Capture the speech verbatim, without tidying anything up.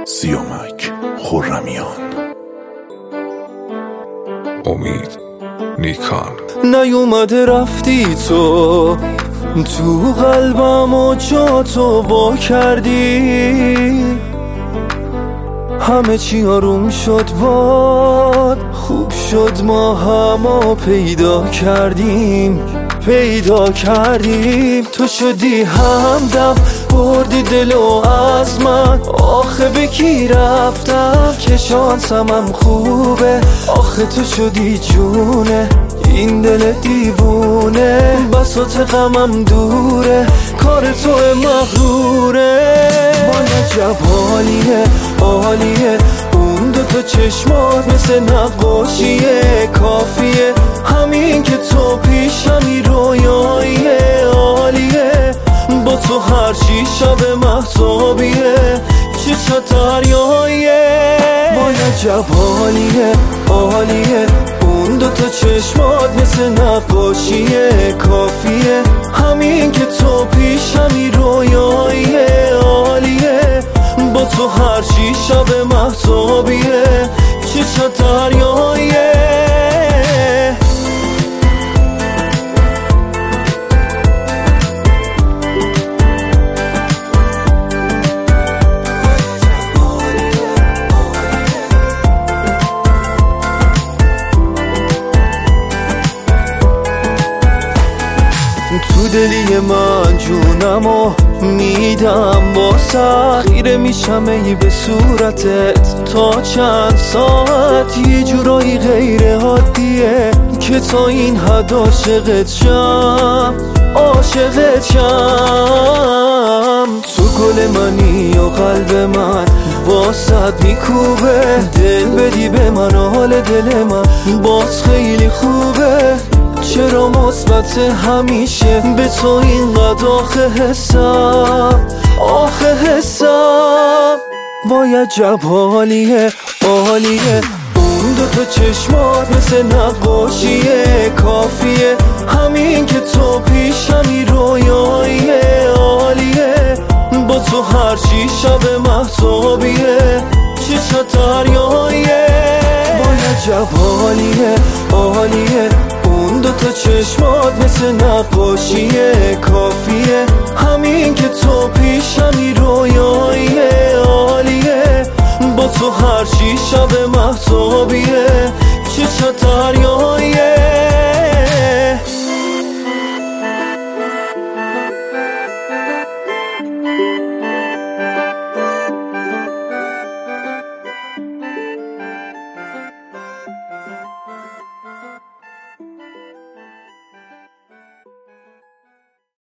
سیامک خرمیان. امید نیکان. نیومده رفتی تو تو قلبم و جا تو وا کردی، همه چی آروم شد باد، خوب شد ما همو پیدا کردیم پیدا کردیم. تو شدی همدم، بردی دلو از من، آخه به کی رفتم که شانسم هم خوبه، آخه تو شدی جونه این دل دیوونه، بساط غمم دوره کار تو مغروره. وای عجب حالیه حالیه اون دوتا چشمات مثل نقاشیه، کافیه همین که تو پیشمی رویاییه، عالیه با تو هر چی شب مهتابیه، چشات دریاییه. وای عجب حالیه حالیه اون دوتا چشمات مثل نقاشیه، کافیه همین که تو پیشمی رویاییه، عالیه با تو هر چی شب مهتابیه، چشات دریاییه. تو دلی من جونمو میدم واسه، خیره میشم ای به صورتت تا چند ساعت، یه جورایی غیر عادیه که تا این حد عاشقت شم عاشقت شم. تو گل منی و قلب من واسط میکوبه، دل بدی به من و حال دل من باز خیلی خوبه، چرا مثبت همیشه به تو اینقدر آخه حسم آخه حسم. وای عجب حالیه حالیه اون دوتا چشمات مثل نقاشیه، کافیه همین که تو پیشمی رویاییه، عالیه با تو هر چی شب مهتابیه، چشات دریاییه. وای عجب حالیه حالیه اون دوتا چشمات مثل نقاشیه، کافیه همین که تو پیشمی رو